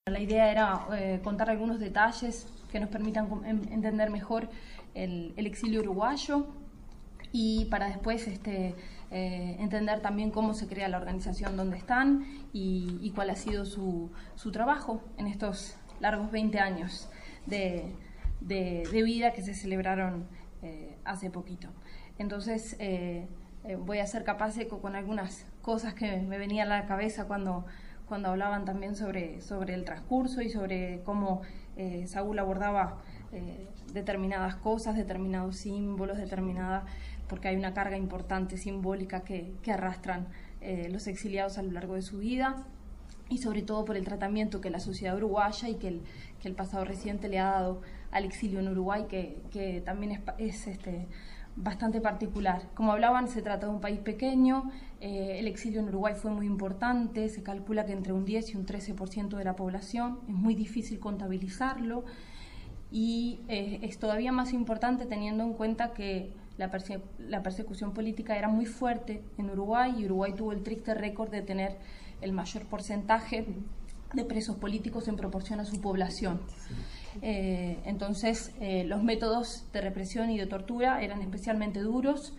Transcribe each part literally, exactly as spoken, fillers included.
La idea era eh, contar algunos detalles que nos permitan entender mejor el, el exilio uruguayo y para después este, eh, entender también cómo se crea la organización donde están y, y cuál ha sido su, su trabajo en estos largos veinte años de, de, de vida que se celebraron eh, hace poquito. Entonces eh, eh, voy a ser capaz de, con algunas cosas que me venían a la cabeza cuando cuando hablaban también sobre, sobre el transcurso y sobre cómo eh, Saúl abordaba eh, determinadas cosas, determinados símbolos, determinada, porque hay una carga importante simbólica que, que arrastran eh, los exiliados a lo largo de su vida, y sobre todo por el tratamiento que la sociedad uruguaya y que el, que el pasado reciente le ha dado al exilio en Uruguay, que, que también es, es este, bastante particular. Como hablaban, se trata de un país pequeño, eh, el exilio en Uruguay fue muy importante, se calcula que entre un diez y un trece por ciento de la población, es muy difícil contabilizarlo, y eh, es todavía más importante teniendo en cuenta que la, perse la persecución política era muy fuerte en Uruguay, y Uruguay tuvo el triste récord de tener el mayor porcentaje de presos políticos en proporción a su población. Eh, entonces, eh, los métodos de represión y de tortura eran especialmente duros.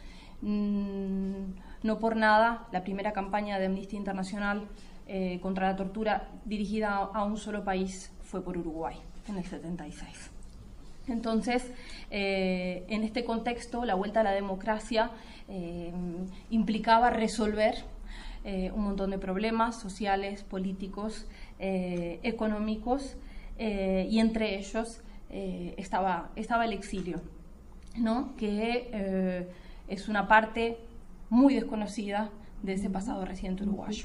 Mm, no por nada, la primera campaña de Amnistía Internacional eh, contra la tortura dirigida a, a un solo país fue por Uruguay, en el setenta y seis. Entonces, eh, en este contexto, la vuelta a la democracia eh, implicaba resolver eh, un montón de problemas sociales, políticos, eh, económicos, eh, y entre ellos eh, estaba, estaba el exilio, ¿no? que eh, es una parte muy desconocida de ese pasado reciente uruguayo.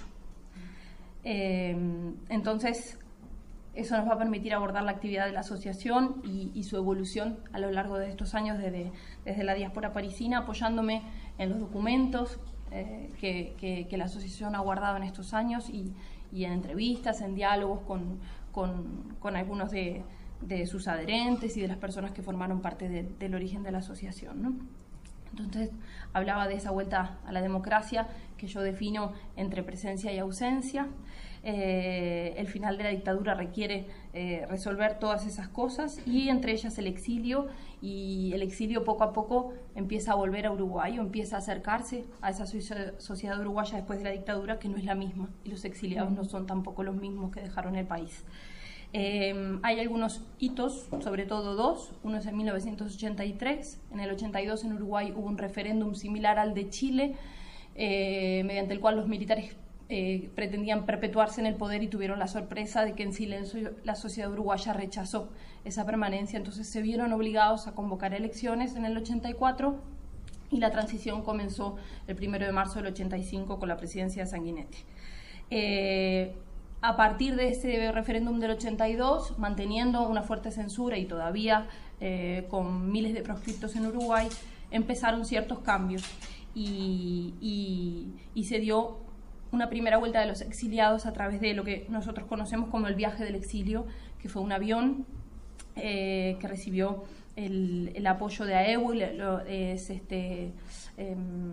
Eh, entonces, eso nos va a permitir abordar la actividad de la asociación y, y su evolución a lo largo de estos años desde, desde la diáspora parisina, apoyándome en los documentos eh, que, que, que la asociación ha guardado en estos años y, y en entrevistas, en diálogos con, con, con algunos de, de sus adherentes y de las personas que formaron parte de, del origen de la asociación, ¿no? Entonces, hablaba de esa vuelta a la democracia que yo defino entre presencia y ausencia. Eh, el final de la dictadura requiere eh, resolver todas esas cosas, y entre ellas el exilio, y el exilio poco a poco empieza a volver a Uruguay o empieza a acercarse a esa sociedad uruguaya después de la dictadura, que no es la misma, y los exiliados no son tampoco los mismos que dejaron el país. Eh, hay algunos hitos, sobre todo dos. Uno es en mil novecientos ochenta y tres. En el ochenta y dos en Uruguay hubo un referéndum similar al de Chile, eh, mediante el cual los militares eh, pretendían perpetuarse en el poder y tuvieron la sorpresa de que en silencio la sociedad uruguaya rechazó esa permanencia. Entonces se vieron obligados a convocar elecciones en el ochenta y cuatro, y la transición comenzó el primero de marzo del ochenta y cinco con la presidencia de Sanguinetti. Eh, A partir de ese referéndum del ochenta y dos, manteniendo una fuerte censura y todavía eh, con miles de proscriptos en Uruguay, empezaron ciertos cambios y, y, y se dio una primera vuelta de los exiliados a través de lo que nosotros conocemos como el viaje del exilio, que fue un avión eh, que recibió el, el apoyo de A E U, lo, es este... Eh,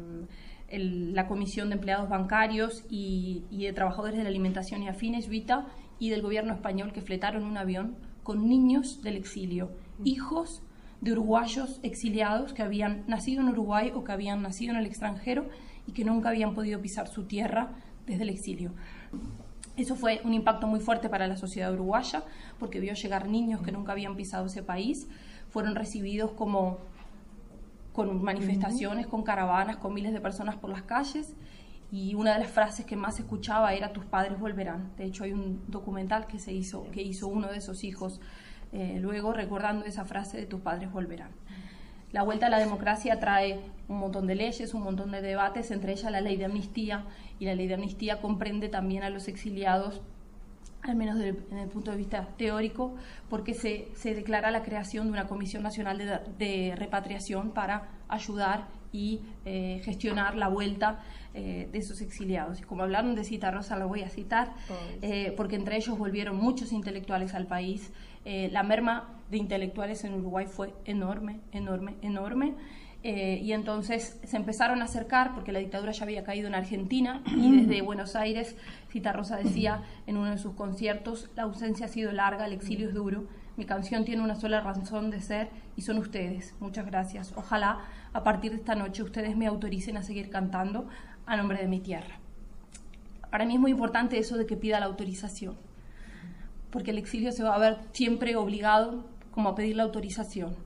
El, la Comisión de Empleados Bancarios y, y de Trabajadores de la Alimentación y Afines, VITA, y del gobierno español, que fletaron un avión con niños del exilio, hijos de uruguayos exiliados que habían nacido en Uruguay o que habían nacido en el extranjero y que nunca habían podido pisar su tierra desde el exilio. Eso fue un impacto muy fuerte para la sociedad uruguaya, porque vio llegar niños que nunca habían pisado ese país, fueron recibidos como con manifestaciones, con caravanas, con miles de personas por las calles, y una de las frases que más se escuchaba era "tus padres volverán". De hecho, hay un documental que se hizo, que hizo uno de esos hijos eh, luego recordando esa frase de "tus padres volverán". La vuelta a la democracia trae un montón de leyes, un montón de debates, entre ellas la ley de amnistía, y la ley de amnistía comprende también a los exiliados, al menos desde el punto de vista teórico, porque se, se declara la creación de una Comisión Nacional de, de Repatriación para ayudar y eh, gestionar la vuelta eh, de esos exiliados. Y como hablaron de Cita Rosa, lo voy a citar, eh, porque entre ellos volvieron muchos intelectuales al país. Eh, la merma de intelectuales en Uruguay fue enorme, enorme, enorme. Eh, y entonces se empezaron a acercar, porque la dictadura ya había caído en Argentina, y desde Buenos Aires, Citarrosa decía en uno de sus conciertos, la ausencia ha sido larga, el exilio es duro, mi canción tiene una sola razón de ser, y son ustedes. Muchas gracias. Ojalá a partir de esta noche ustedes me autoricen a seguir cantando a nombre de mi tierra. Para mí es muy importante eso de que pida la autorización, porque el exilio se va a ver siempre obligado como a pedir la autorización,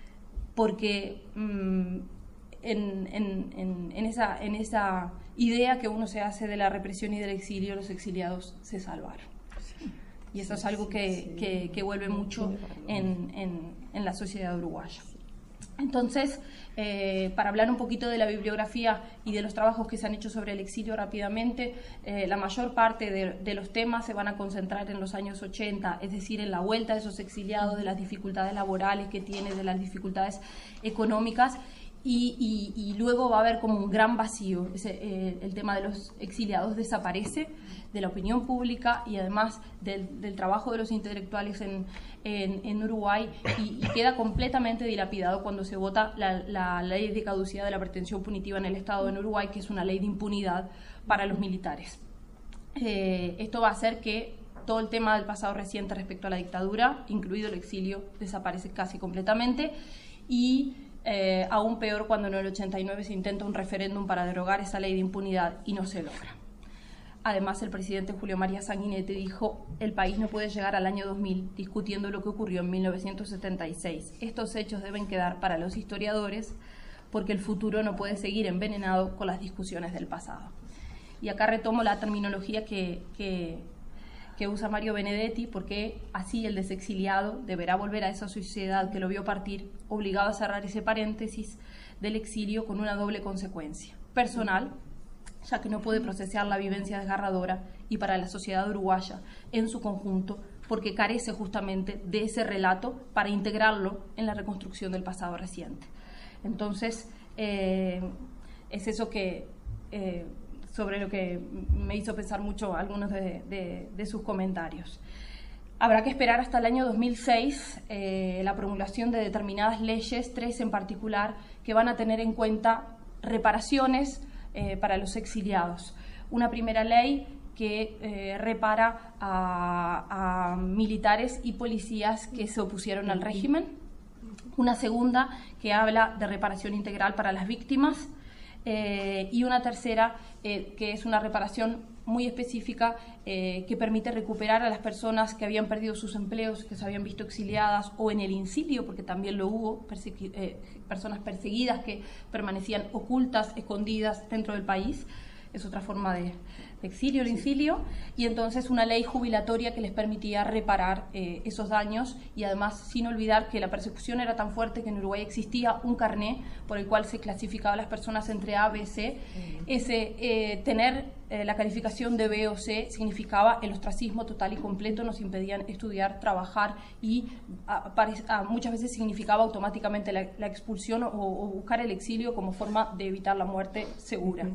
porque mmm, en, en, en, en, esa, en esa idea que uno se hace de la represión y del exilio, los exiliados se salvaron. Sí. Y eso sí, es algo que, sí, que, que vuelve mucho en, en, en la sociedad uruguaya. Entonces, eh, para hablar un poquito de la bibliografía y de los trabajos que se han hecho sobre el exilio rápidamente, eh, la mayor parte de, de los temas se van a concentrar en los años ochenta, es decir, en la vuelta de esos exiliados, de las dificultades laborales que tiene, de las dificultades económicas, y, y, y luego va a haber como un gran vacío. Ese, eh, el tema de los exiliados desaparece de la opinión pública y además del, del trabajo de los intelectuales en, en, en Uruguay, y, y queda completamente dilapidado cuando se vota la, la ley de caducidad de la pretensión punitiva en el Estado en Uruguay, que es una ley de impunidad para los militares. Eh, esto va a hacer que todo el tema del pasado reciente respecto a la dictadura, incluido el exilio, desaparece casi completamente, y eh, aún peor cuando en el ochenta y nueve se intenta un referéndum para derogar esa ley de impunidad y no se logra. Además, el presidente Julio María Sanguinetti dijo: el país no puede llegar al año dos mil discutiendo lo que ocurrió en mil novecientos setenta y seis. Estos hechos deben quedar para los historiadores, porque el futuro no puede seguir envenenado con las discusiones del pasado. Y acá retomo la terminología que, que, que usa Mario Benedetti, porque así el desexiliado deberá volver a esa sociedad que lo vio partir, obligado a cerrar ese paréntesis del exilio con una doble consecuencia: personal, ya que no puede procesar la vivencia desgarradora, y para la sociedad uruguaya en su conjunto, porque carece justamente de ese relato para integrarlo en la reconstrucción del pasado reciente. Entonces, eh, es eso que, eh, sobre lo que me hizo pensar mucho algunos de, de, de sus comentarios. Habrá que esperar hasta el año dos mil seis eh, la promulgación de determinadas leyes, tres en particular, que van a tener en cuenta reparaciones Eh, para los exiliados. Una primera ley que eh, repara a, a militares y policías que se opusieron al régimen. Una segunda que habla de reparación integral para las víctimas. Eh, y una tercera eh, que es una reparación muy específica eh, que permite recuperar a las personas que habían perdido sus empleos, que se habían visto exiliadas o en el incilio, porque también lo hubo, persegui eh, personas perseguidas que permanecían ocultas, escondidas dentro del país. Es otra forma de, de exilio, el incilio, y entonces una ley jubilatoria que les permitía reparar eh, esos daños, y además sin olvidar que la persecución era tan fuerte que en Uruguay existía un carné por el cual se clasificaba a las personas entre A, B, C. Ese, eh, tener eh, la calificación de B o C significaba el ostracismo total y completo, nos impedían estudiar, trabajar, y a, a, muchas veces significaba automáticamente la, la expulsión o, o buscar el exilio como forma de evitar la muerte segura.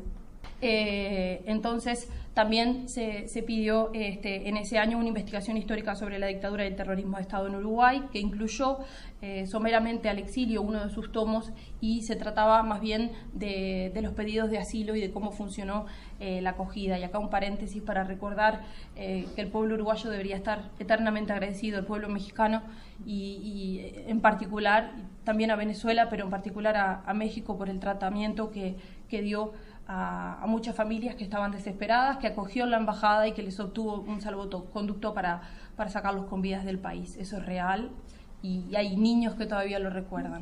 Eh, entonces también se, se pidió este, en ese año una investigación histórica sobre la dictadura y el terrorismo de Estado en Uruguay, que incluyó eh, someramente al exilio, uno de sus tomos, y se trataba más bien de, de los pedidos de asilo y de cómo funcionó eh, la acogida. Y acá un paréntesis para recordar eh, que el pueblo uruguayo debería estar eternamente agradecido al pueblo mexicano, y, y en particular también a Venezuela, pero en particular a, a México, por el tratamiento que, que dio A, a muchas familias que estaban desesperadas, que acogió la embajada y que les obtuvo un salvoconducto para, para sacarlos con vidas del país. Eso es real, y, y hay niños que todavía lo recuerdan.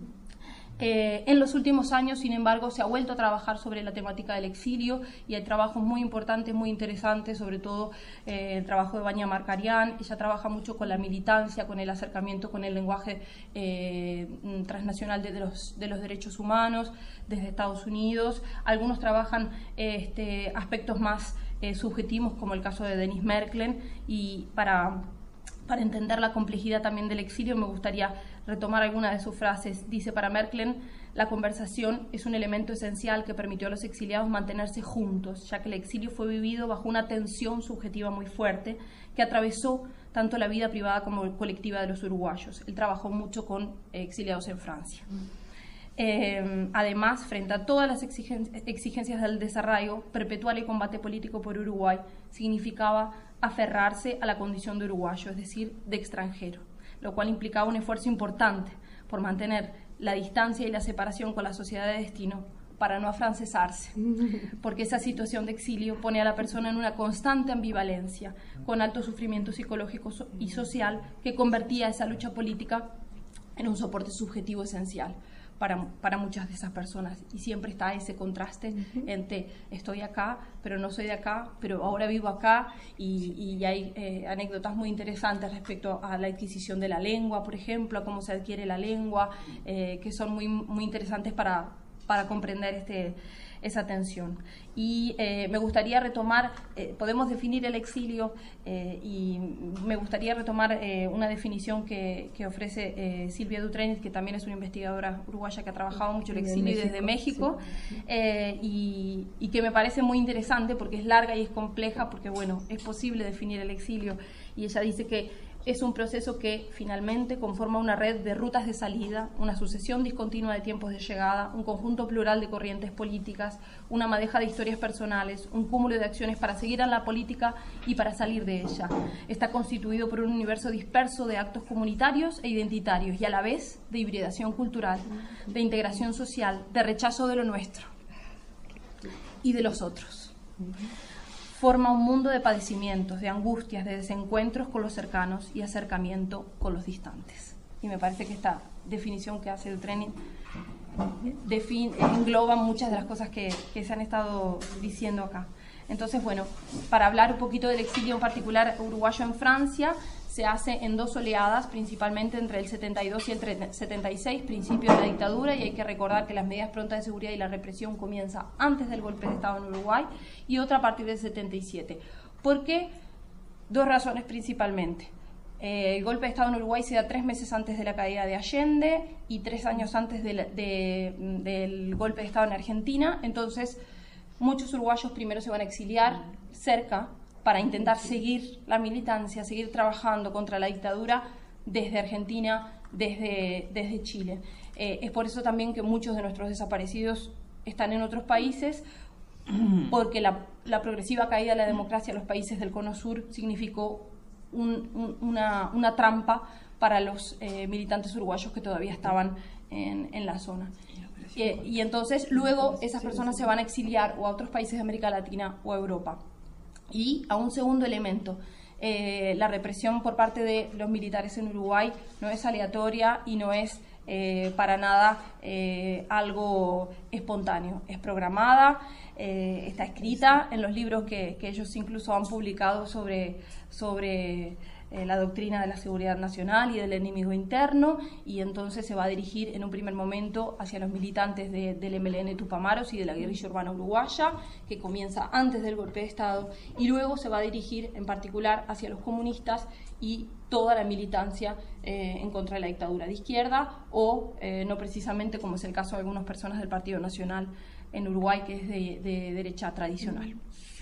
Eh, en los últimos años, sin embargo, se ha vuelto a trabajar sobre la temática del exilio, y hay trabajos muy importantes, muy interesantes, sobre todo eh, el trabajo de Vania Marcarián. Ella trabaja mucho con la militancia, con el acercamiento con el lenguaje eh, transnacional de, de, los, de los derechos humanos desde Estados Unidos. Algunos trabajan eh, este, aspectos más eh, subjetivos, como el caso de Denis Merklen, y para... Para entender la complejidad también del exilio, me gustaría retomar alguna de sus frases. Dice: para Merklen, la conversación es un elemento esencial que permitió a los exiliados mantenerse juntos, ya que el exilio fue vivido bajo una tensión subjetiva muy fuerte que atravesó tanto la vida privada como colectiva de los uruguayos. Él trabajó mucho con exiliados en Francia. Eh, además, frente a todas las exigen exigencias del desarraigo, perpetuar el combate político por Uruguay significaba aferrarse a la condición de uruguayo, es decir, de extranjero, lo cual implicaba un esfuerzo importante por mantener la distancia y la separación con la sociedad de destino para no afrancesarse, porque esa situación de exilio pone a la persona en una constante ambivalencia, con alto sufrimiento psicológico y social que convertía esa lucha política en un soporte subjetivo esencial para, para muchas de esas personas. Y siempre está ese contraste uh-huh. entre estoy acá, pero no soy de acá, pero ahora vivo acá, y, y hay eh, anécdotas muy interesantes respecto a la adquisición de la lengua, por ejemplo, a cómo se adquiere la lengua, eh, que son muy, muy interesantes para, para comprender este, esa tensión. Y eh, me gustaría retomar, eh, podemos definir el exilio, eh, y me gustaría retomar eh, una definición que, que ofrece eh, Silvia Dutrenit, que también es una investigadora uruguaya que ha trabajado mucho el exilio México, desde México, sí. eh, y, y que me parece muy interesante porque es larga y es compleja, porque bueno, es posible definir el exilio, y ella dice que es un proceso que finalmente conforma una red de rutas de salida, una sucesión discontinua de tiempos de llegada, un conjunto plural de corrientes políticas, una madeja de historias personales, un cúmulo de acciones para seguir a la política y para salir de ella. Está constituido por un universo disperso de actos comunitarios e identitarios y a la vez de hibridación cultural, de integración social, de rechazo de lo nuestro y de los otros. Forma un mundo de padecimientos, de angustias, de desencuentros con los cercanos y acercamiento con los distantes. Y me parece que esta definición que hace Dutrenit engloba muchas de las cosas que, que se han estado diciendo acá. Entonces, bueno, para hablar un poquito del exilio en particular uruguayo en Francia, se hace en dos oleadas, principalmente entre el setenta y dos y el setenta y seis, principio de la dictadura, y hay que recordar que las medidas prontas de seguridad y la represión comienza antes del golpe de Estado en Uruguay, y otra a partir del setenta y siete. ¿Por qué? Dos razones principalmente. Eh, el golpe de Estado en Uruguay se da tres meses antes de la caída de Allende y tres años antes de la, de, del golpe de Estado en Argentina. Entonces, muchos uruguayos primero se van a exiliar cerca para intentar seguir la militancia, seguir trabajando contra la dictadura desde Argentina, desde, desde Chile. Eh, es por eso también que muchos de nuestros desaparecidos están en otros países, porque la, la progresiva caída de la democracia en los países del Cono Sur significó un, un, una, una trampa para los eh, militantes uruguayos que todavía estaban en, en la zona. Eh, y entonces luego esas personas se van a exiliar o a otros países de América Latina o a Europa. Y a un segundo elemento, eh, la represión por parte de los militares en Uruguay no es aleatoria y no es eh, para nada eh, algo espontáneo, es programada, eh, está escrita en los libros que, que ellos incluso han publicado sobre, sobre eh, la doctrina de la seguridad nacional y del enemigo interno, y entonces se va a dirigir en un primer momento hacia los militantes de, del M L N Tupamaros y de la guerrilla urbana uruguaya, que comienza antes del golpe de Estado, y luego se va a dirigir en particular hacia los comunistas y toda la militancia eh, en contra de la dictadura de izquierda, o eh, no precisamente, como es el caso de algunas personas del Partido Nacional en Uruguay, que es de, de derecha tradicional.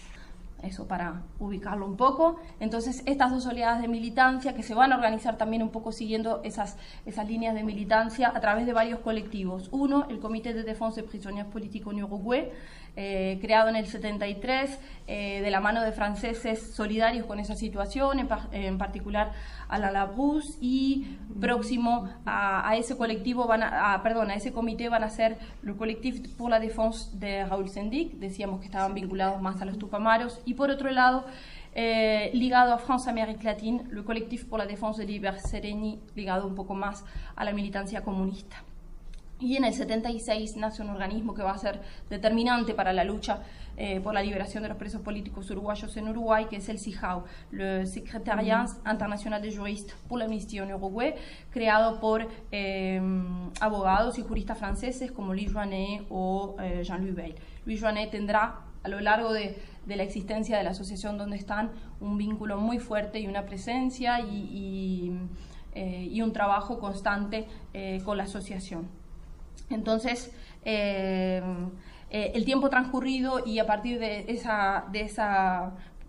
Eso para ubicarlo un poco. Entonces, estas dos oleadas de militancia que se van a organizar también un poco siguiendo esas, esas líneas de militancia a través de varios colectivos. Uno, el Comité de Défense des Prisonniers Politiques en Uruguay, eh, creado en el setenta y tres, eh, de la mano de franceses solidarios con esa situación, en, en particular a la Labrousse, y próximo a, a ese colectivo, van a, a, perdón, a ese comité van a ser el Collectif pour la Défense de Raoul Sendic, decíamos que estaban vinculados más a los Tupamaros, y por otro lado, eh, ligado a France Amérique Latine, el Collectif pour la Défense de Liber Sereni, ligado un poco más a la militancia comunista. Y en el setenta y seis nace un organismo que va a ser determinante para la lucha eh, por la liberación de los presos políticos uruguayos en Uruguay, que es el C I J A U, el Secretariat International de Juristes pour l'Amnistie en Uruguay, creado por eh, abogados y juristas franceses como Louis Joinet o eh, Jean-Louis Weil. Louis Joinet tendrá a lo largo de, de la existencia de la asociación donde están un vínculo muy fuerte y una presencia y, y, eh, y un trabajo constante eh, con la asociación. Entonces, eh, eh, el tiempo transcurrido y a partir de esa, de esa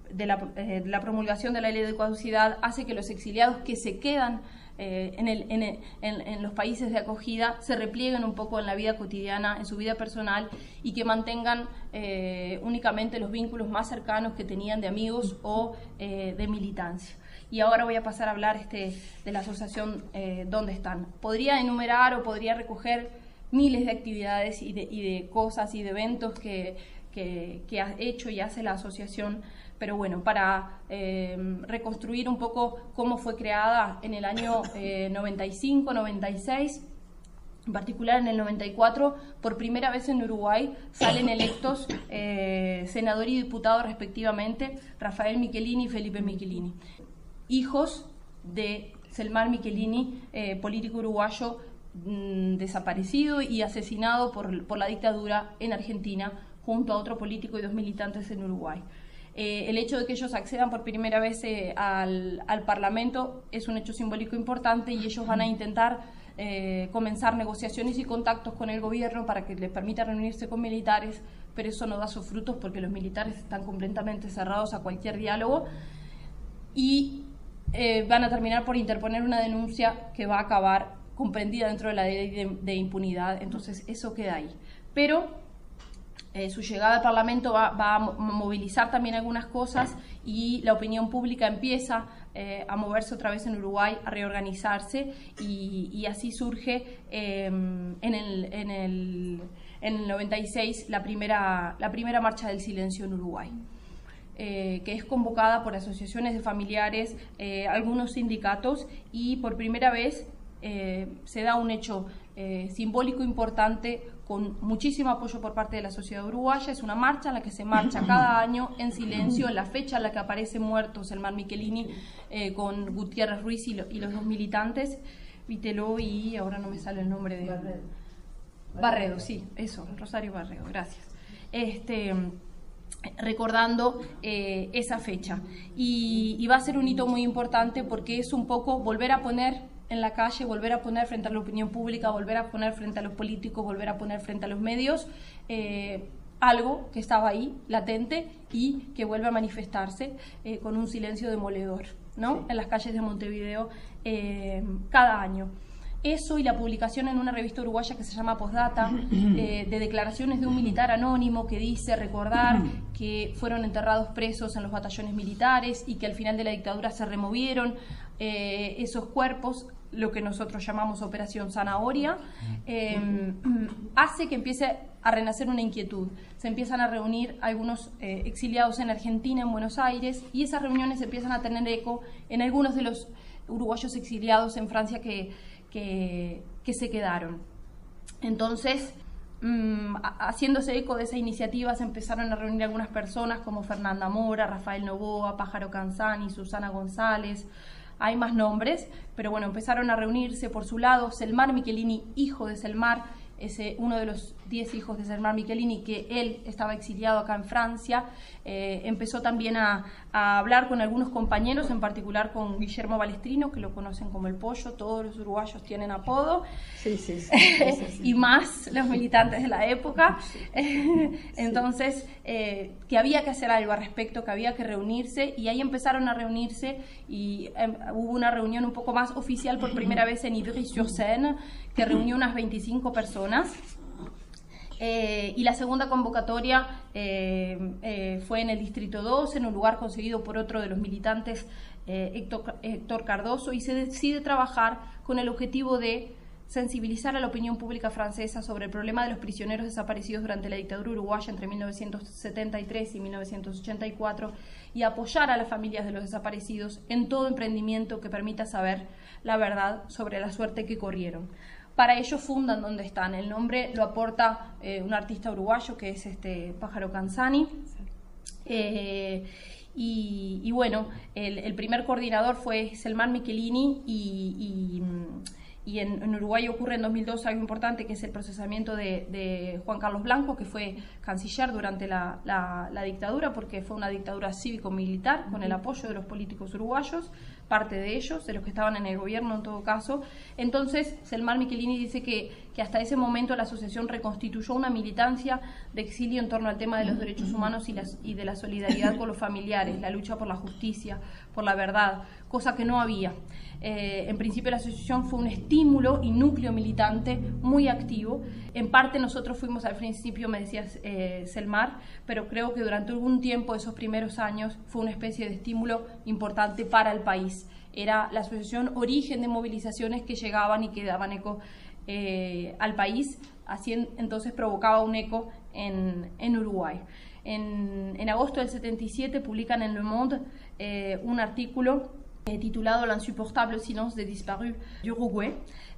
de la, eh, de la promulgación de la ley de caducidad hace que los exiliados que se quedan eh, en, el, en, el, en, en los países de acogida se replieguen un poco en la vida cotidiana, en su vida personal, y que mantengan eh, únicamente los vínculos más cercanos que tenían de amigos o eh, de militancia. Y ahora voy a pasar a hablar este, de la asociación eh, ¿Dónde están? Podría enumerar o podría recoger miles de actividades y de, y de cosas y de eventos que, que, que ha hecho y hace la asociación, pero bueno, para eh, reconstruir un poco cómo fue creada en el año eh, noventa y cinco, noventa y seis, en particular en el noventa y cuatro, por primera vez en Uruguay salen electos eh, senador y diputado respectivamente, Rafael Michelini y Felipe Michelini, hijos de Selmar Michelini, eh, político uruguayo mmm, desaparecido y asesinado por, por la dictadura en Argentina, junto a otro político y dos militantes en Uruguay. Eh, el hecho de que ellos accedan por primera vez eh, al, al Parlamento es un hecho simbólico importante, y ellos van a intentar eh, comenzar negociaciones y contactos con el gobierno para que les permita reunirse con militares, pero eso no da sus frutos porque los militares están completamente cerrados a cualquier diálogo, y eh, van a terminar por interponer una denuncia que va a acabar comprendida dentro de la ley de, de impunidad. Entonces eso queda ahí. Pero Eh, su llegada al Parlamento va, va a movilizar también algunas cosas, y la opinión pública empieza eh, a moverse otra vez en Uruguay, a reorganizarse, y, y así surge eh, en, el, en, el, en el noventa y seis la primera, la primera Marcha del Silencio en Uruguay, eh, que es convocada por asociaciones de familiares, eh, algunos sindicatos, y por primera vez eh, se da un hecho eh, simbólico importante con muchísimo apoyo por parte de la sociedad uruguaya. Es una marcha en la que se marcha cada año en silencio, en la fecha en la que aparecen muertos Selmar Michelini eh, con Gutiérrez Ruiz y, lo, y los dos militantes, Viteló y ahora no me sale el nombre de... Barredo. Barredo, sí, eso, Rosario Barredo, gracias. Este, recordando eh, esa fecha. Y, y va a ser un hito muy importante porque es un poco volver a poner en la calle, volver a poner frente a la opinión pública, volver a poner frente a los políticos, volver a poner frente a los medios eh, algo que estaba ahí, latente, y que vuelve a manifestarse eh, con un silencio demoledor, ¿no? Sí. En las calles de Montevideo eh, cada año. Eso y la publicación en una revista uruguaya que se llama Postdata, eh, de declaraciones de un militar anónimo que dice recordar que fueron enterrados presos en los batallones militares y que al final de la dictadura se removieron eh, esos cuerpos, lo que nosotros llamamos Operación Zanahoria, eh, hace que empiece a renacer una inquietud. Se empiezan a reunir algunos eh, exiliados en Argentina, en Buenos Aires, y esas reuniones empiezan a tener eco en algunos de los uruguayos exiliados en Francia que Que, que se quedaron. Entonces, mmm, haciéndose eco de esa iniciativa, se empezaron a reunir algunas personas como Fernanda Mora, Rafael Novoa, Pájaro Canzani, Susana González. Hay más nombres, pero bueno, empezaron a reunirse por su lado. Selmar Michelini, hijo de Selmar, ese, uno de los diez hijos de Selmar Michelini, que él estaba exiliado acá en Francia, eh, empezó también a, a hablar con algunos compañeros, en particular con Guillermo Balestrino, que lo conocen como el Pollo, todos los uruguayos tienen apodo, sí, sí, sí, sí, sí. Y más los militantes de la época. Sí. Entonces, eh, que había que hacer algo al respecto, que había que reunirse, y ahí empezaron a reunirse, y eh, hubo una reunión un poco más oficial por primera vez en Ivry-sur-Seine, que reunió unas veinticinco personas. Eh, y la segunda convocatoria eh, eh, fue en el Distrito dos, en un lugar conseguido por otro de los militantes, eh, Héctor, Héctor Cardoso, y se decide trabajar con el objetivo de sensibilizar a la opinión pública francesa sobre el problema de los prisioneros desaparecidos durante la dictadura uruguaya entre mil novecientos setenta y tres y mil novecientos ochenta y cuatro, y apoyar a las familias de los desaparecidos en todo emprendimiento que permita saber la verdad sobre la suerte que corrieron. Para ello fundan Dónde están. El nombre lo aporta eh, un artista uruguayo que es este Pájaro Canzani. Eh, y, y bueno, el, el primer coordinador fue Selmar Michelini, y, y, y en, en Uruguay ocurre en dos mil dos algo importante, que es el procesamiento de, de Juan Carlos Blanco, que fue canciller durante la, la, la dictadura, porque fue una dictadura cívico-militar con el apoyo de los políticos uruguayos. parte de ellos, de los que estaban en el gobierno en todo caso. Entonces, Selmar Michelini dice que, que hasta ese momento la asociación reconstituyó una militancia de exilio en torno al tema de los derechos humanos y, las, y de la solidaridad con los familiares, la lucha por la justicia, por la verdad, cosa que no había. Eh, en principio la asociación fue un estímulo y núcleo militante muy activo. En parte nosotros fuimos al principio, me decías eh, Selmar, pero creo que durante algún tiempo, esos primeros años, fue una especie de estímulo importante para el país. Era la asociación origen de movilizaciones que llegaban y que daban eco eh, al país, así en, entonces provocaba un eco en, en Uruguay. En, en agosto del setenta y siete publican en Le Monde eh, un artículo titulado L'insupportable silence des disparus d'Uruguay,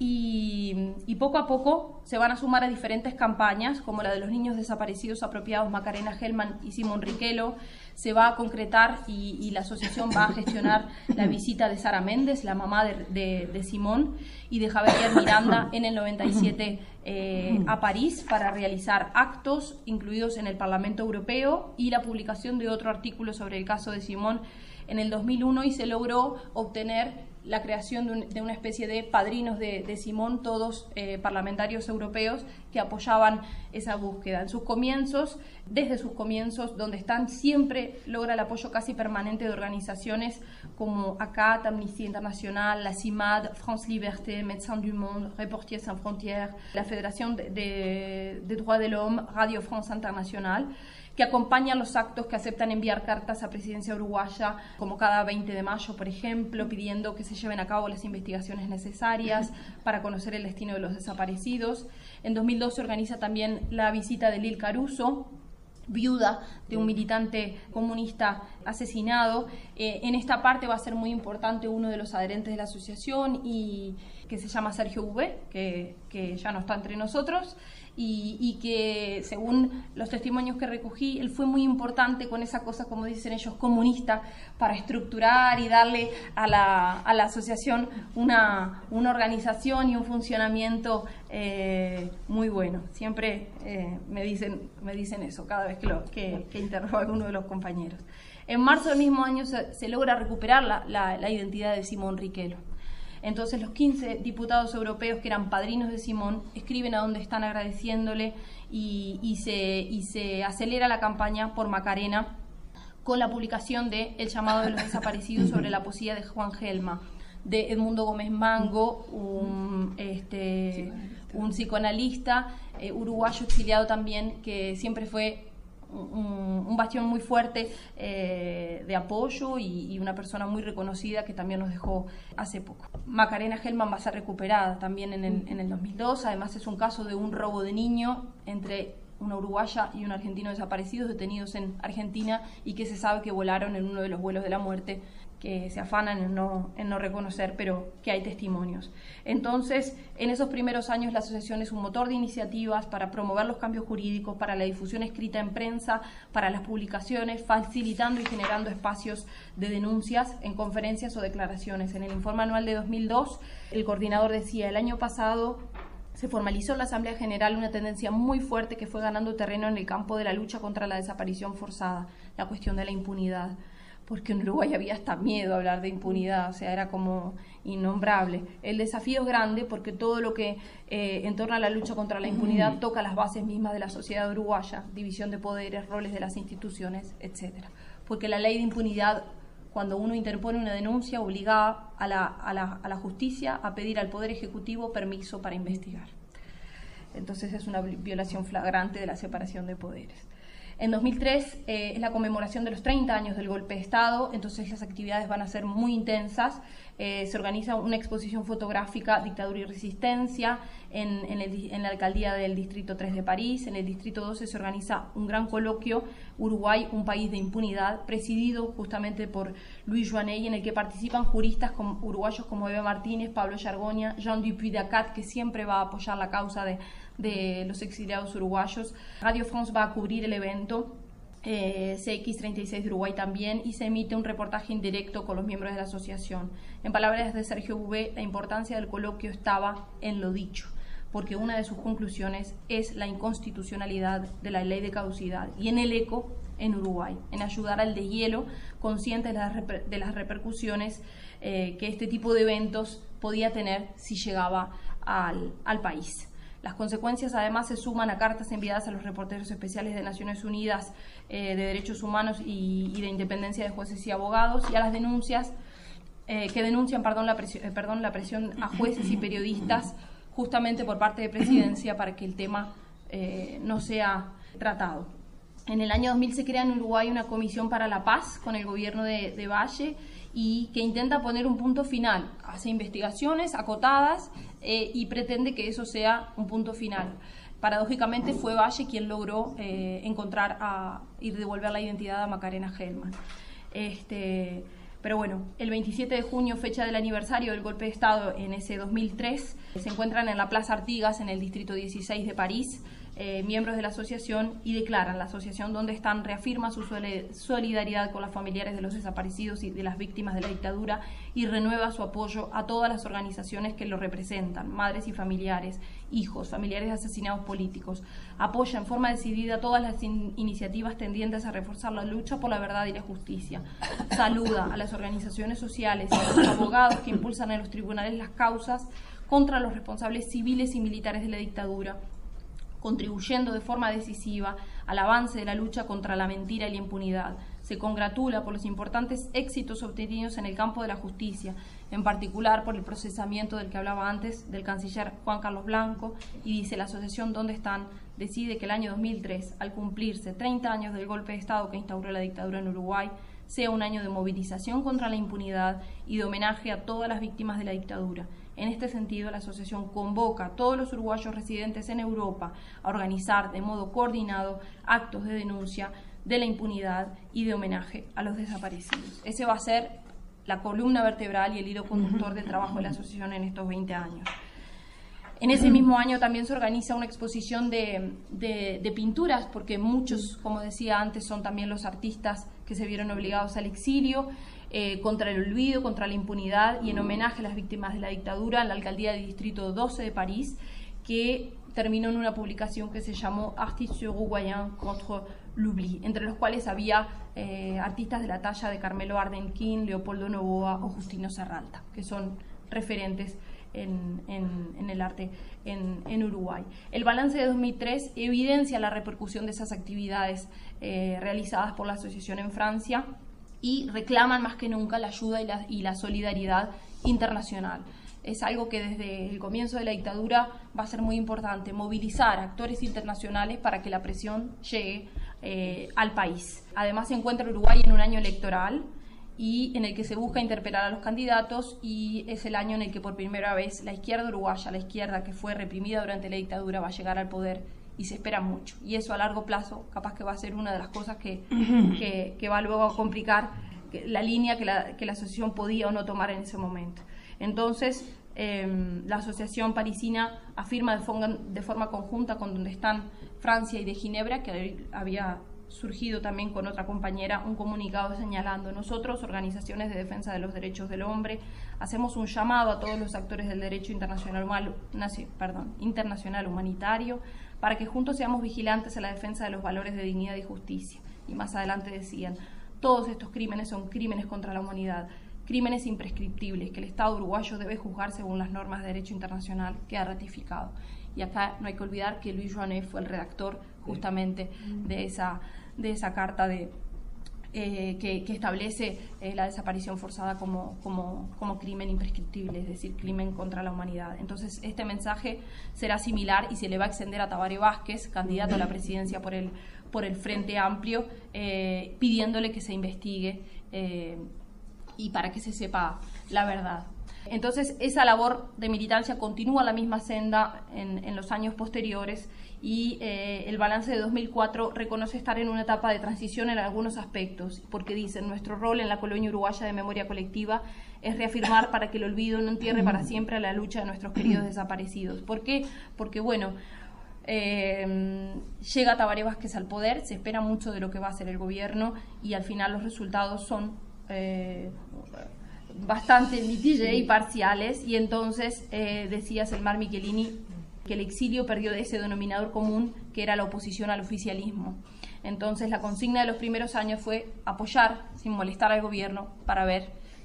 y, y poco a poco se van a sumar a diferentes campañas, como la de los niños desaparecidos apropiados Macarena Gelman y Simón Riquello. Se va a concretar y, y la asociación va a gestionar la visita de Sara Méndez, la mamá de, de, de Simón, y de Javier Miranda en el noventa y siete eh, a París para realizar actos incluidos en el Parlamento Europeo, y la publicación de otro artículo sobre el caso de Simón en el dos mil uno, y se logró obtener la creación de, un, de una especie de padrinos de, de Simón, todos eh, parlamentarios europeos que apoyaban esa búsqueda. En sus comienzos, desde sus comienzos, donde están, siempre logra el apoyo casi permanente de organizaciones como ACAT, Amnistía Internacional, la CIMAD, France Liberté, Médecins du Monde, Reporters Sans Frontières, la Federación de, de, de Droits de l'Homme, Radio France Internacional, que acompañan los actos, que aceptan enviar cartas a Presidencia Uruguaya, como cada veinte de mayo, por ejemplo, pidiendo que se lleven a cabo las investigaciones necesarias para conocer el destino de los desaparecidos. En dos mil dos se organiza también la visita de Lil Caruso, viuda de un militante comunista asesinado. Eh, en esta parte va a ser muy importante uno de los adherentes de la asociación, y que se llama Sergio Ubé, que, que ya no está entre nosotros, y, y que, según los testimonios que recogí, él fue muy importante con esa cosa, como dicen ellos, comunista, para estructurar y darle a la, a la asociación una, una organización y un funcionamiento eh, muy bueno. Siempre eh, me, dicen, me dicen eso cada vez que, lo, que, que interrogo a alguno de los compañeros. En marzo del mismo año se, se logra recuperar la, la, la identidad de Simón Riquello. Entonces los quince diputados europeos que eran padrinos de Simón escriben a donde están agradeciéndole, y, y, se, y se acelera la campaña por Macarena con la publicación de El llamado de los desaparecidos, sobre la poesía de Juan Gelman, de Edmundo Gómez Mango, un, este, un psicoanalista eh, uruguayo exiliado también, que siempre fue Un, un bastión muy fuerte eh, de apoyo, y, y una persona muy reconocida que también nos dejó hace poco. Macarena Gelman va a ser recuperada también en el, en el dos mil dos. Además, es un caso de un robo de niño entre una uruguaya y un argentino desaparecidos, detenidos en Argentina, y que se sabe que volaron en uno de los vuelos de la muerte, que se afanan en no, en no reconocer, pero que hay testimonios. Entonces, en esos primeros años la asociación es un motor de iniciativas para promover los cambios jurídicos, para la difusión escrita en prensa, para las publicaciones, facilitando y generando espacios de denuncias en conferencias o declaraciones. En el informe anual de dos mil dos, el coordinador decía: el año pasado se formalizó en la Asamblea General una tendencia muy fuerte que fue ganando terreno en el campo de la lucha contra la desaparición forzada, la cuestión de la impunidad. Porque en Uruguay había hasta miedo a hablar de impunidad, o sea, era como innombrable. El desafío es grande porque todo lo que eh, en torno a la lucha contra la impunidad toca las bases mismas de la sociedad uruguaya, división de poderes, roles de las instituciones, etcétera. Porque la ley de impunidad, cuando uno interpone una denuncia, obliga a la, a la, a la justicia a pedir al Poder Ejecutivo permiso para investigar. Entonces es una violación flagrante de la separación de poderes. En dos mil tres eh, es la conmemoración de los treinta años del golpe de Estado, entonces las actividades van a ser muy intensas. Eh, se organiza una exposición fotográfica, Dictadura y Resistencia, en, en, el, en la alcaldía del Distrito tres de París. En el Distrito doce se organiza un gran coloquio, Uruguay, un país de impunidad, presidido justamente por Luis Joaney, en el que participan juristas como, uruguayos como Eva Martínez, Pablo Yargoña, Jean Dupuy de Acat, que siempre va a apoyar la causa de, de los exiliados uruguayos. Radio France va a cubrir el evento. Eh, C X treinta y seis de Uruguay también, y se emite un reportaje indirecto con los miembros de la asociación. En palabras de Sergio Ubé, la importancia del coloquio estaba en lo dicho, porque una de sus conclusiones es la inconstitucionalidad de la ley de caducidad, y en el eco en Uruguay, en ayudar al deshielo, consciente de las, reper de las repercusiones eh, que este tipo de eventos podía tener si llegaba al, al país. Las consecuencias además se suman a cartas enviadas a los reporteros especiales de Naciones Unidas eh, de Derechos Humanos y, y de Independencia de Jueces y Abogados, y a las denuncias eh, que denuncian perdón, la presión, eh, perdón, la presión a jueces y periodistas justamente por parte de Presidencia para que el tema eh, no sea tratado. En el año dos mil se crea en Uruguay una comisión para la paz con el gobierno de, de Valle y que intenta poner un punto final, hace investigaciones acotadas eh, y pretende que eso sea un punto final. Paradójicamente fue Valle quien logró eh, encontrar a, y devolver la identidad a Macarena Gelman. Este, pero bueno, el veintisiete de junio, fecha del aniversario del golpe de Estado en ese dos mil tres, se encuentran en la Plaza Artigas, en el distrito dieciséis de París, Eh, miembros de la asociación y declaran: la asociación donde están reafirma su solidaridad con los familiares de los desaparecidos y de las víctimas de la dictadura y renueva su apoyo a todas las organizaciones que lo representan, madres y familiares, hijos, familiares de asesinados políticos. Apoya en forma decidida todas las in iniciativas tendientes a reforzar la lucha por la verdad y la justicia. Saluda a las organizaciones sociales y a los abogados que impulsan en los tribunales las causas contra los responsables civiles y militares de la dictadura, contribuyendo de forma decisiva al avance de la lucha contra la mentira y la impunidad. Se congratula por los importantes éxitos obtenidos en el campo de la justicia, en particular por el procesamiento del que hablaba antes del canciller Juan Carlos Blanco, y dice: la asociación Donde Están decide que el año dos mil tres, al cumplirse treinta años del golpe de Estado que instauró la dictadura en Uruguay, sea un año de movilización contra la impunidad y de homenaje a todas las víctimas de la dictadura. En este sentido, la asociación convoca a todos los uruguayos residentes en Europa a organizar de modo coordinado actos de denuncia de la impunidad y de homenaje a los desaparecidos. Ese va a ser la columna vertebral y el hilo conductor del trabajo de la asociación en estos veinte años. En ese mismo año también se organiza una exposición de, de, de pinturas, porque muchos, como decía antes, son también los artistas que se vieron obligados al exilio, eh, contra el olvido, contra la impunidad y en homenaje a las víctimas de la dictadura, en la alcaldía del distrito doce de París, que terminó en una publicación que se llamó Artistes uruguayens contre l'oubli, entre los cuales había eh, artistas de la talla de Carmelo Ardenquín, Leopoldo Novoa o Justino Serralta, que son referentes En, en, en el arte en, en Uruguay. El balance de dos mil tres evidencia la repercusión de esas actividades eh, realizadas por la asociación en Francia y reclaman más que nunca la ayuda y la, y la solidaridad internacional. Es algo que desde el comienzo de la dictadura va a ser muy importante, movilizar actores internacionales para que la presión llegue eh, al país. Además se encuentra Uruguay en un año electoral y en el que se busca interpelar a los candidatos, y es el año en el que por primera vez la izquierda uruguaya, la izquierda que fue reprimida durante la dictadura, va a llegar al poder, y se espera mucho. Y eso a largo plazo capaz que va a ser una de las cosas que, que, que va luego a complicar la línea que la, que la asociación podía o no tomar en ese momento. Entonces, eh, la asociación parisina afirma de forma, de forma conjunta con Donde Están Francia y de Ginebra, que había surgido también con otra compañera, un comunicado señalando: nosotros, organizaciones de defensa de los derechos del hombre, hacemos un llamado a todos los actores del derecho internacional, perdón, internacional humanitario para que juntos seamos vigilantes a la defensa de los valores de dignidad y justicia. Y más adelante decían: todos estos crímenes son crímenes contra la humanidad, crímenes imprescriptibles que el Estado uruguayo debe juzgar según las normas de derecho internacional que ha ratificado. Y acá no hay que olvidar que Louis Joannet fue el redactor justamente de esa, de esa carta de, eh, que, que establece eh, la desaparición forzada como, como, como crimen imprescriptible, es decir, crimen contra la humanidad. Entonces este mensaje será similar y se le va a extender a Tabaré Vázquez, candidato a la presidencia por el, por el Frente Amplio, eh, pidiéndole que se investigue eh, y para que se sepa la verdad. Entonces esa labor de militancia continúa la misma senda en, en los años posteriores, y eh, el balance de dos mil cuatro reconoce estar en una etapa de transición en algunos aspectos, porque dicen: nuestro rol en la colonia uruguaya de memoria colectiva es reafirmar para que el olvido no entierre para siempre la lucha de nuestros queridos desaparecidos. ¿Por qué? Porque bueno, eh, llega Tabaré Vázquez al poder, se espera mucho de lo que va a hacer el gobierno y al final los resultados son eh, bastante mitigé y parciales, y entonces eh, decía Selmar Michelini que el exilio perdió de ese denominador común que era la oposición al oficialismo. Entonces la consigna de los primeros años fue apoyar sin molestar al gobierno para ver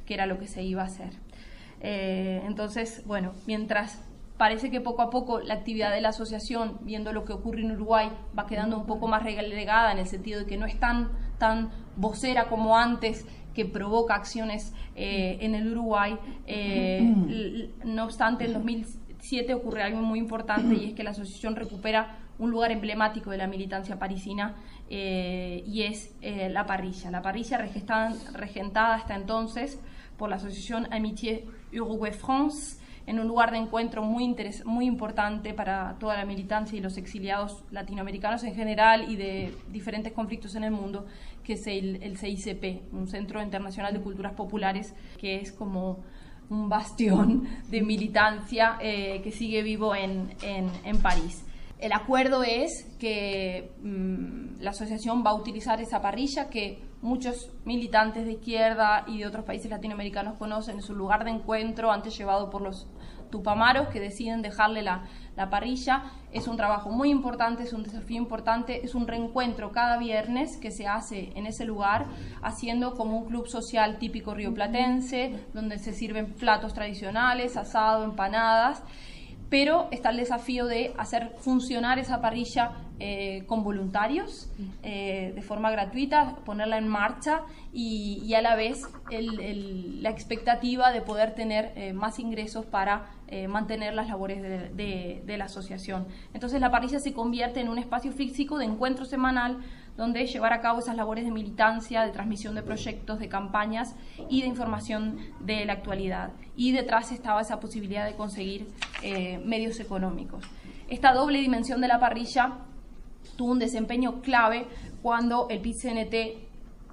que era lo que se iba a hacer. Eh, entonces, bueno, mientras parece que poco a poco la actividad de la asociación, viendo lo que ocurre en Uruguay, va quedando un poco más relegada en el sentido de que no es tan, tan vocera como antes, que provoca acciones eh, en el Uruguay. Eh, no obstante, en dos mil siete ocurre algo muy importante, y es que la asociación recupera un lugar emblemático de la militancia parisina, eh, y es eh, la parrilla. La parrilla regentada, regentada hasta entonces por la asociación Amitié Uruguay-France, en un lugar de encuentro muy, interes muy importante para toda la militancia y los exiliados latinoamericanos en general y de diferentes conflictos en el mundo, que es el, el C I C P, un Centro Internacional de Culturas Populares, que es como un bastión de militancia eh, que sigue vivo en, en, en París. El acuerdo es que mmm, la asociación va a utilizar esa parrilla que muchos militantes de izquierda y de otros países latinoamericanos conocen, es un lugar de encuentro antes llevado por los tupamaros, que deciden dejarle la, la parrilla. Es un trabajo muy importante, es un desafío importante, es un reencuentro cada viernes que se hace en ese lugar, haciendo como un club social típico rioplatense, donde se sirven platos tradicionales, asado, empanadas. Pero está el desafío de hacer funcionar esa parrilla eh, con voluntarios, eh, de forma gratuita, ponerla en marcha y, y a la vez el, el, la expectativa de poder tener eh, más ingresos para eh, mantener las labores de, de, de la asociación. Entonces la parrilla se convierte en un espacio físico de encuentro semanal, donde llevar a cabo esas labores de militancia, de transmisión de proyectos, de campañas y de información de la actualidad. Y detrás estaba esa posibilidad de conseguir eh, medios económicos. Esta doble dimensión de la parrilla tuvo un desempeño clave cuando el P I T C N T,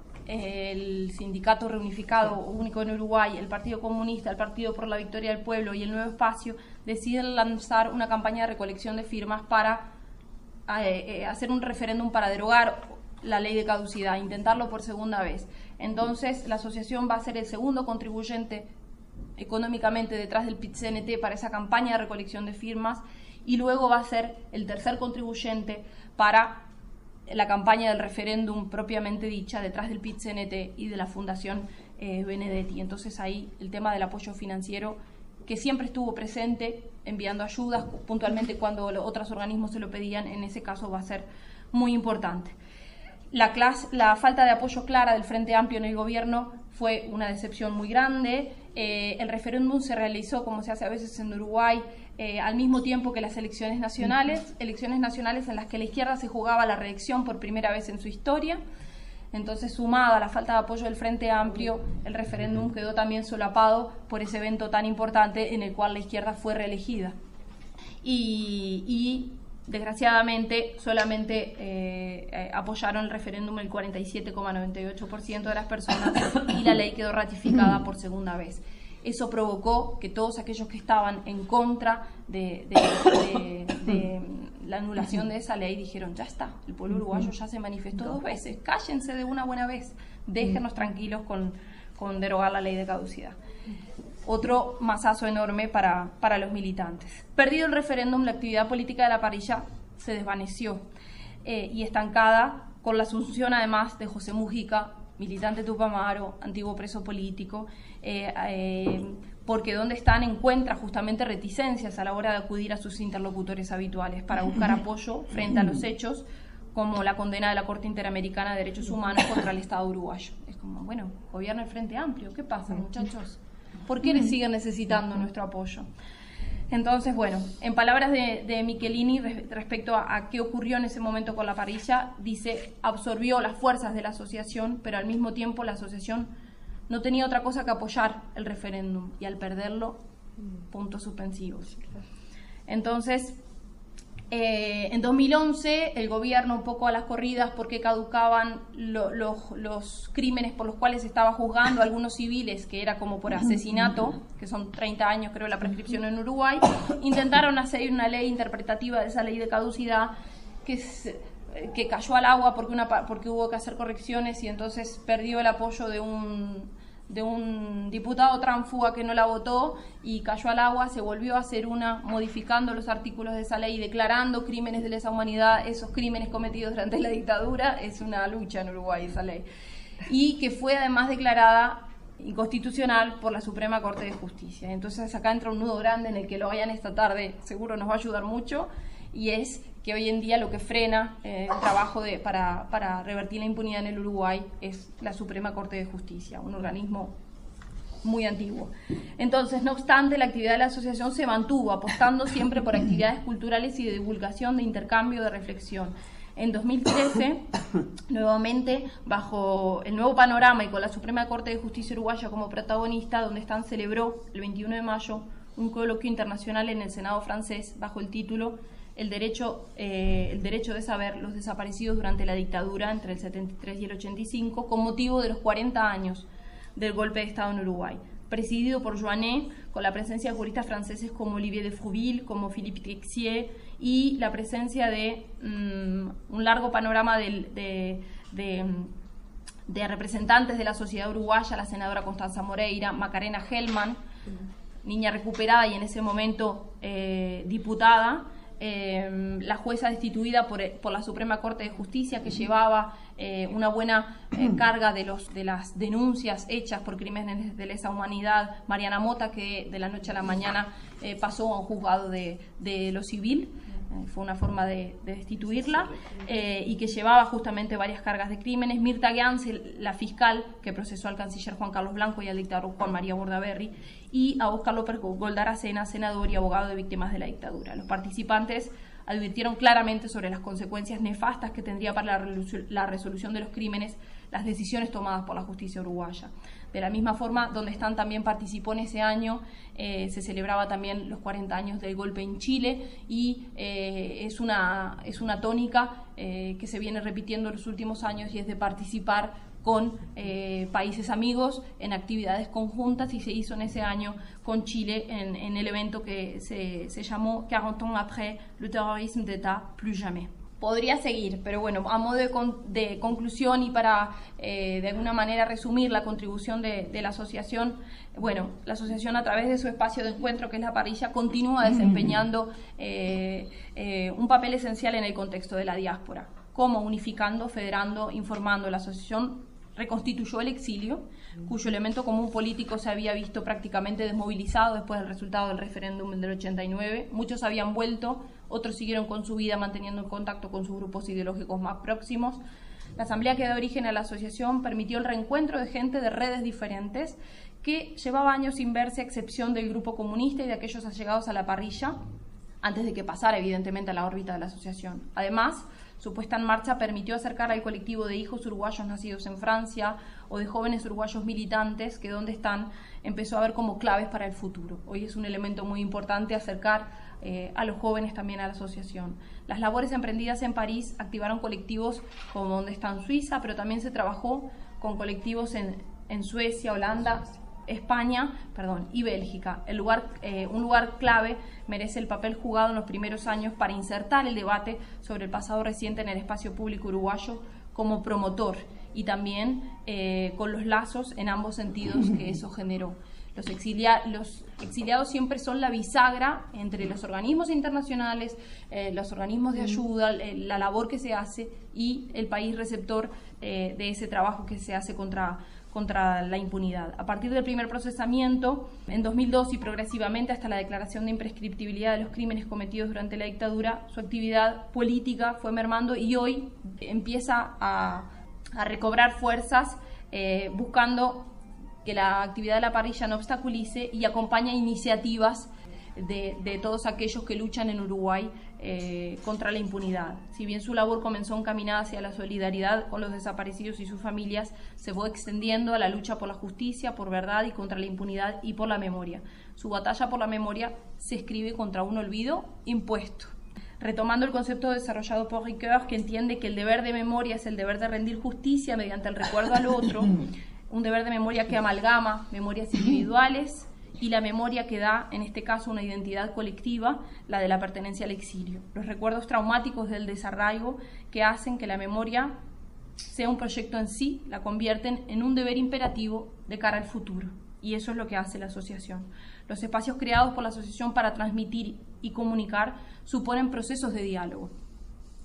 el Sindicato Reunificado Único en Uruguay, el Partido Comunista, el Partido por la Victoria del Pueblo y el Nuevo Espacio deciden lanzar una campaña de recolección de firmas para eh, eh, hacer un referéndum para derogar la ley de caducidad, intentarlo por segunda vez. Entonces la asociación va a ser el segundo contribuyente económicamente detrás del P I T C N T para esa campaña de recolección de firmas, y luego va a ser el tercer contribuyente para la campaña del referéndum propiamente dicha detrás del P I T C N T y de la Fundación eh, Benedetti. Entonces ahí el tema del apoyo financiero, que siempre estuvo presente enviando ayudas puntualmente cuando los otros organismos se lo pedían, en ese caso va a ser muy importante. La, clase, la falta de apoyo clara del Frente Amplio en el gobierno fue una decepción muy grande. Eh, el referéndum se realizó, como se hace a veces en Uruguay, eh, al mismo tiempo que las elecciones nacionales, elecciones nacionales en las que la izquierda se jugaba la reelección por primera vez en su historia. Entonces, sumada a la falta de apoyo del Frente Amplio, el referéndum quedó también solapado por ese evento tan importante en el cual la izquierda fue reelegida. Y... y desgraciadamente solamente eh, eh, apoyaron el referéndum el cuarenta y siete coma noventa y ocho por ciento de las personas, y la ley quedó ratificada por segunda vez. Eso provocó que todos aquellos que estaban en contra de, de, de, de la anulación de esa ley dijeron: ya está, el pueblo uruguayo ya se manifestó dos veces, cállense de una buena vez, déjenos tranquilos con, con derogar la ley de caducidad. Otro mazazo enorme para, para los militantes. Perdido el referéndum, la actividad política de la parrilla se desvaneció eh, y estancada con la asunción además de José Mujica, militante tupamaro, antiguo preso político, eh, eh, porque donde están encuentra justamente reticencias a la hora de acudir a sus interlocutores habituales para buscar apoyo frente a los hechos, como la condena de la Corte Interamericana de Derechos Humanos contra el Estado uruguayo. Es como, bueno, gobierna el Frente Amplio, ¿qué pasa, muchachos? ¿Por qué les siguen necesitando nuestro apoyo? Entonces, bueno, en palabras de, de Michelini res, respecto a, a qué ocurrió en ese momento con la parrilla, dice: absorbió las fuerzas de la asociación, pero al mismo tiempo la asociación no tenía otra cosa que apoyar el referéndum, y al perderlo, puntos suspensivos. Entonces, eh, en dos mil once el gobierno, un poco a las corridas porque caducaban lo, lo, los crímenes por los cuales se estaba juzgando a algunos civiles, que era como por asesinato, que son treinta años creo la prescripción en Uruguay, intentaron hacer una ley interpretativa de esa ley de caducidad que, se, que cayó al agua porque, una, porque hubo que hacer correcciones, y entonces perdió el apoyo de un... de un diputado tránfuga que no la votó, y cayó al agua. Se volvió a hacer una modificando los artículos de esa ley, declarando crímenes de lesa humanidad esos crímenes cometidos durante la dictadura. Es una lucha en Uruguay esa ley, y que fue además declarada inconstitucional por la Suprema Corte de Justicia. Entonces acá entra un nudo grande en el que lo vayan esta tarde seguro nos va a ayudar mucho, y es que hoy en día lo que frena eh, el trabajo de, para, para revertir la impunidad en el Uruguay es la Suprema Corte de Justicia, un organismo muy antiguo. Entonces, no obstante, la actividad de la asociación se mantuvo, apostando siempre por actividades culturales y de divulgación, de intercambio, de reflexión. En dos mil trece, nuevamente, bajo el nuevo panorama y con la Suprema Corte de Justicia Uruguaya como protagonista, donde están celebró el veintiuno de mayo un coloquio internacional en el Senado francés bajo el título El derecho, eh, el derecho de saber los desaparecidos durante la dictadura entre el setenta y tres y el ochenta y cinco, con motivo de los cuarenta años del golpe de Estado en Uruguay, presidido por Joannet, con la presencia de juristas franceses como Olivier de Frouville, como Philippe Texier, y la presencia de um, un largo panorama de, de, de, de representantes de la sociedad uruguaya, la senadora Constanza Moreira, Macarena Hellman, niña recuperada y en ese momento eh, diputada, Eh, la jueza destituida por, por la Suprema Corte de Justicia, que llevaba eh, una buena eh, carga de, los, de las denuncias hechas por crímenes de lesa humanidad, Mariana Mota, que de la noche a la mañana eh, pasó a un juzgado de, de lo civil, eh, fue una forma de, de destituirla, eh, y que llevaba justamente varias cargas de crímenes, Mirta Gans, la fiscal que procesó al canciller Juan Carlos Blanco y al dictador Juan María Bordaberry, y a Óscar López Goldaracena, senador y abogado de víctimas de la dictadura. Los participantes advirtieron claramente sobre las consecuencias nefastas que tendría para la, la resolución de los crímenes las decisiones tomadas por la justicia uruguaya. De la misma forma, donde están también participó en ese año, eh, se celebraba también los cuarenta años del golpe en Chile, y eh, es, una, es una tónica eh, que se viene repitiendo en los últimos años, y es de participar con eh, países amigos en actividades conjuntas, y se hizo en ese año con Chile en, en el evento que se, se llamó cuarenta ans après le terrorisme d'État, plus jamais. Podría seguir, pero bueno, a modo de, con, de conclusión y para eh, de alguna manera resumir la contribución de, de la asociación, bueno, la asociación a través de su espacio de encuentro, que es la parrilla, continúa desempeñando eh, eh, un papel esencial en el contexto de la diáspora, como unificando, federando, informando. La asociación reconstituyó el exilio, cuyo elemento común político se había visto prácticamente desmovilizado después del resultado del referéndum del ochenta y nueve. Muchos habían vuelto, otros siguieron con su vida manteniendo el contacto con sus grupos ideológicos más próximos. La asamblea que da origen a la asociación permitió el reencuentro de gente de redes diferentes que llevaba años sin verse, a excepción del grupo comunista y de aquellos allegados a la parrilla, antes de que pasara evidentemente a la órbita de la asociación. Además, su puesta en marcha permitió acercar al colectivo de hijos uruguayos nacidos en Francia o de jóvenes uruguayos militantes que donde están empezó a ver como claves para el futuro. Hoy es un elemento muy importante acercar eh, a los jóvenes también a la asociación. Las labores emprendidas en París activaron colectivos como donde está en Suiza, pero también se trabajó con colectivos en, en Suecia, Holanda, España, perdón, y Bélgica. El lugar, eh, un lugar clave merece el papel jugado en los primeros años para insertar el debate sobre el pasado reciente en el espacio público uruguayo como promotor, y también eh, con los lazos en ambos sentidos que eso generó. Los, exilia los exiliados siempre son la bisagra entre los organismos internacionales, eh, los organismos de ayuda, eh, la labor que se hace y el país receptor eh, de ese trabajo que se hace contra contra la impunidad. A partir del primer procesamiento, en dos mil dos y progresivamente hasta la declaración de imprescriptibilidad de los crímenes cometidos durante la dictadura, su actividad política fue mermando y hoy empieza a, a recobrar fuerzas eh, buscando que la actividad de la parrilla no obstaculice y acompaña iniciativas de, de todos aquellos que luchan en Uruguay eh, contra la impunidad. Si bien su labor comenzó encaminada hacia la solidaridad con los desaparecidos y sus familias, se fue extendiendo a la lucha por la justicia, por verdad y contra la impunidad y por la memoria. Su batalla por la memoria se escribe contra un olvido impuesto. Retomando el concepto desarrollado por Ricoeur, que entiende que el deber de memoria es el deber de rendir justicia mediante el recuerdo al otro, un deber de memoria que amalgama memorias individuales y la memoria que da, en este caso, una identidad colectiva, la de la pertenencia al exilio. Los recuerdos traumáticos del desarraigo que hacen que la memoria sea un proyecto en sí, la convierten en un deber imperativo de cara al futuro. Y eso es lo que hace la asociación. Los espacios creados por la asociación para transmitir y comunicar suponen procesos de diálogo.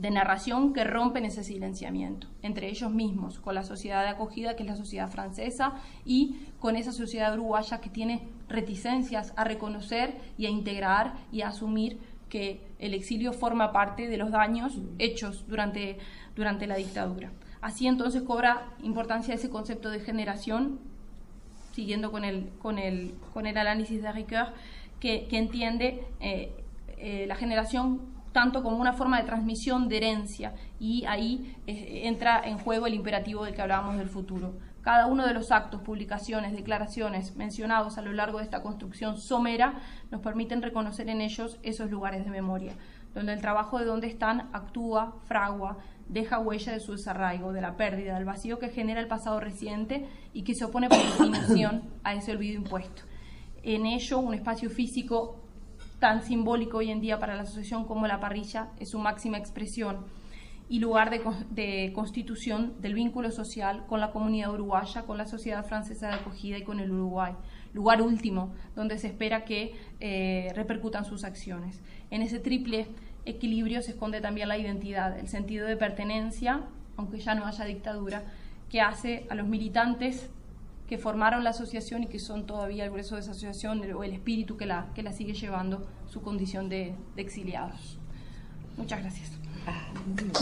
de narración que rompen ese silenciamiento entre ellos mismos, con la sociedad de acogida que es la sociedad francesa y con esa sociedad uruguaya que tiene reticencias a reconocer y a integrar y a asumir que el exilio forma parte de los daños hechos durante, durante la dictadura. Así entonces cobra importancia ese concepto de generación, siguiendo con el, con el, con el análisis de Ricoeur, que, que entiende eh, eh, la generación tanto como una forma de transmisión de herencia, y ahí eh, entra en juego el imperativo del que hablábamos del futuro. Cada uno de los actos, publicaciones, declaraciones mencionados a lo largo de esta construcción somera nos permiten reconocer en ellos esos lugares de memoria, donde el trabajo de donde están actúa, fragua, deja huella de su desarraigo, de la pérdida, del vacío que genera el pasado reciente y que se opone por definición a ese olvido impuesto. En ello, un espacio físico tan simbólico hoy en día para la asociación como la parrilla es su máxima expresión y lugar de, de constitución del vínculo social con la comunidad uruguaya, con la sociedad francesa de acogida y con el Uruguay. Lugar último donde se espera que eh, repercutan sus acciones. En ese triple equilibrio se esconde también la identidad, el sentido de pertenencia, aunque ya no haya dictadura, que hace a los militantes que formaron la asociación y que son todavía el grueso de esa asociación o el espíritu que la, que la sigue llevando, su condición de, de exiliados. Muchas gracias.